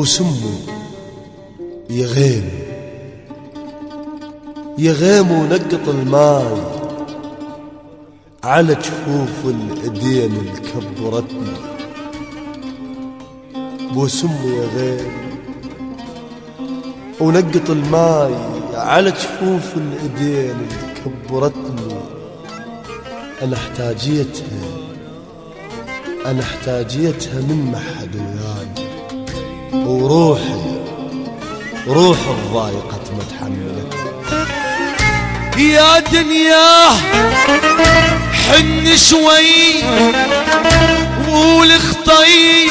وسمه يغيم يغيم ونقط الماي على جفوف الإيدين اللي كبرتني. بوسمه يغيم ونقط الماي على جفوف الإيدين اللي كبرتني. أنا احتاجيتها من محد وياي، وروحي الضايقة متحملتني. يا دنيا حن شوي والخطي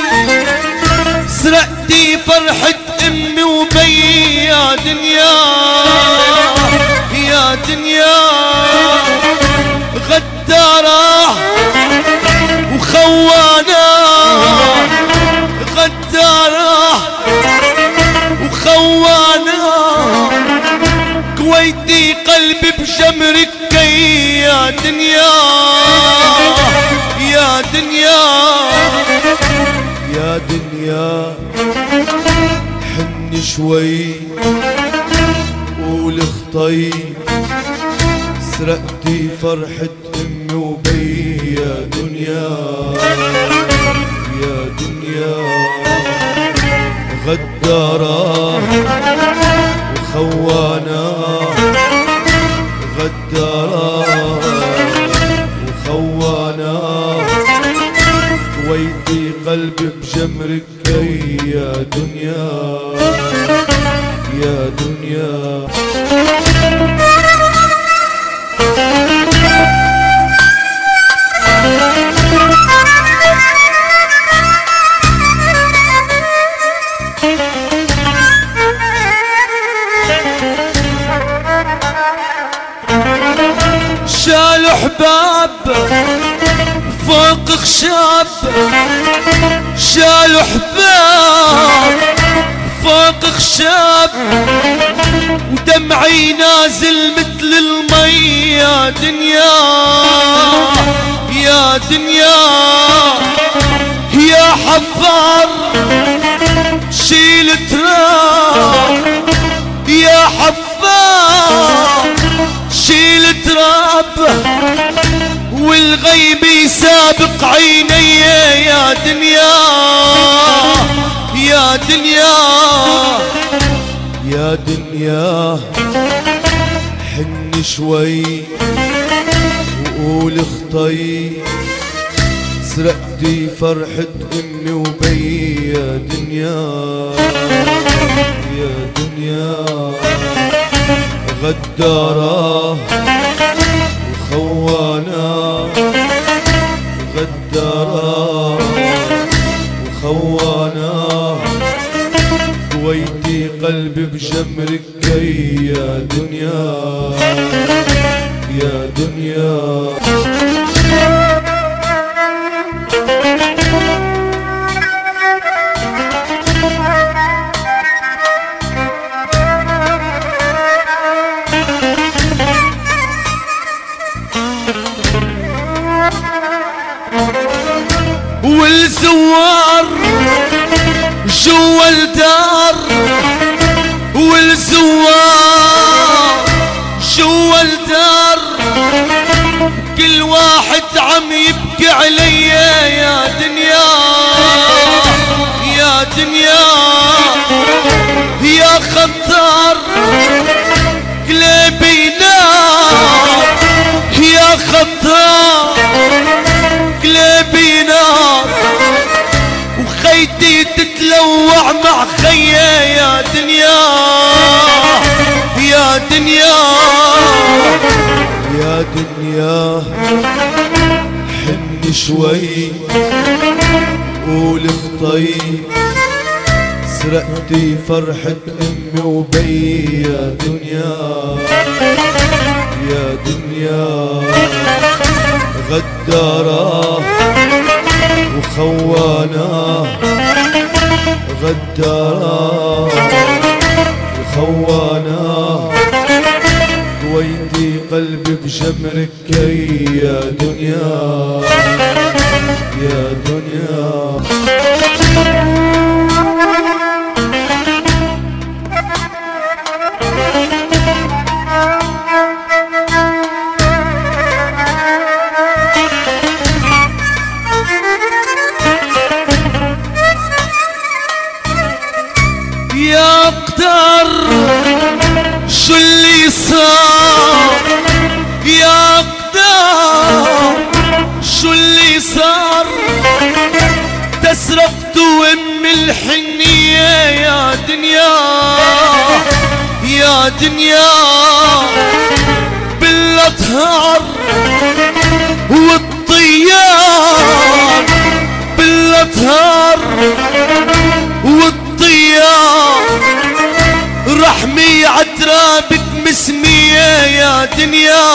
سرقتي فرحة أمي وبي. يا دنيا يا دنيا غدارة وخوانة، غدارة وخوانة كويتي قلبي بجمرك. يا دنيا يا دنيا يا دنيا حن شوي والخطي سرقتي فرحة أمي وبي. يا دنيا يا دنيا غدارة وخوانة، غدارة وخوانة كويتي قلبي بجمرك. يا دنيا يا دنيا شالوا حباب فوق خشاب، شالوا حباب فوق خشاب ودمعي نازل مثل المي. يا دنيا يا دنيا يا حفار شيل تراب، يا حفار شيل تراب والغيب يسابق عيني. يا دنيا يا دنيا يا دنيا حن شوي وقول اخطي سرقتي فرحة أمي وبي. يا دنيا يا دنيا غدارة وخوانة، غدارة وخوانة كويتي قلبي بجمرك. يا دنيا يا دنيا والزوار جوا الدار، والزوار جوا الدار كل واحد عم يبكي علي. يا دنيا يا دنيا يا خطار قلبي نار، يا خطار قلبي نار وخيتي تتلوع مع خيه. يا دنيا يا دنيا يا دنيا حن شوي قول اخطي سرقتي فرحة أمي وبي. يا دنيا يا دنيا غدارة وخوانة، غدارة وخوانة كويتي قلبي بجمرك. يا دنيا يا دنيا دنيا بالأطهار والطيار، بالأطهار والطيار، رحمي عترابك مسمية يا دنيا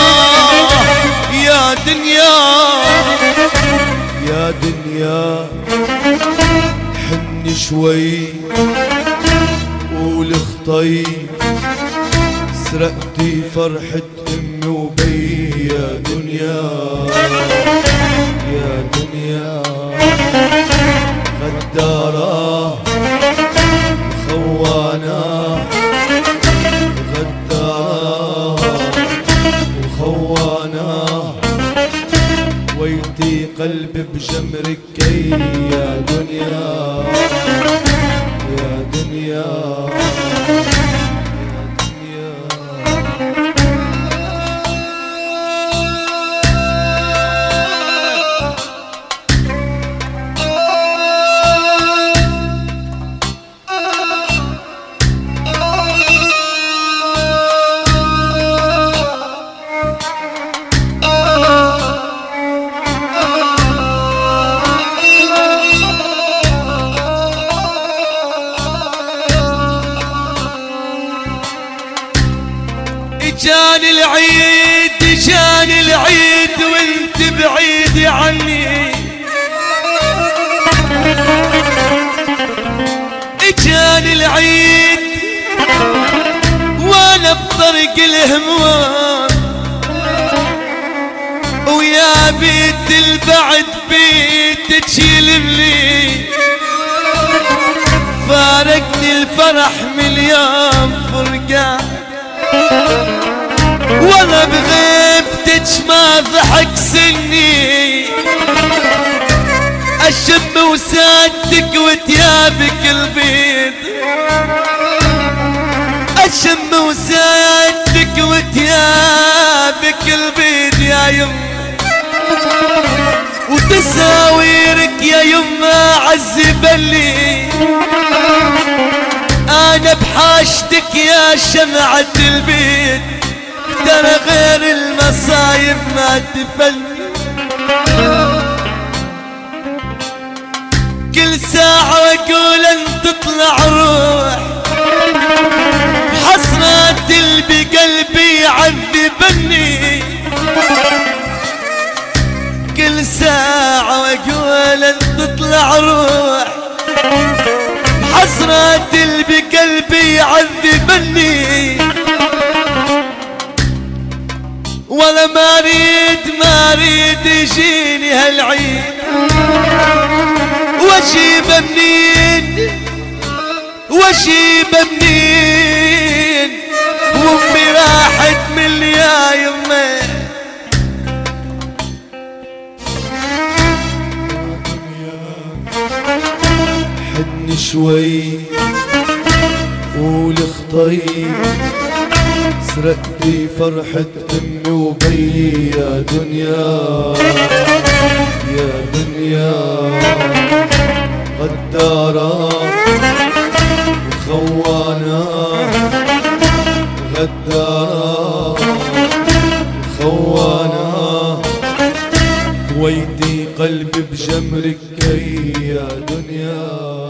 يا دنيا يا دنيا حني شوي قول خطي، سرقتي فرحة امي وبي يا دنيا يا دنيا، غدارة خوانة غدارة وخوانة، ويدي قلبي بجمرك كي يا دنيا يا دنيا جاني العيد جاني العيد وانت بعيد عني، جاني العيد وانا بطريق الهموم، ويا بيت البعد بيتك يلملي، فارقني الفرح مليون فرقة، وانا بغيبتك ما ضحك سني، اشم وسادتك وتيابك البيض، اشم وسادتك وتيابك البيض يا يم، وتساويرك يا يما عزبلي، انا بحاجتك يا شمعة البيت، ترى غير المصايب ما تفلي، كل ساعة اقول ان تطلع روح، حسرات اللي بقلبي يعذبني، كل ساعة اقول ان تطلع روح، حسرات اللي بقلبي يعذبني، ولا ما اريد يجيني هالعيد، واجيبه منين واجيبه منين، وامي راحت من يا يمه، حني شوي قول خطي، سرقتي فرحة امي وبي يا دنيا يا دنيا، غدارة وخوانة غدارة وخوانة، ويدي قلبي بجمرك كي يا دنيا.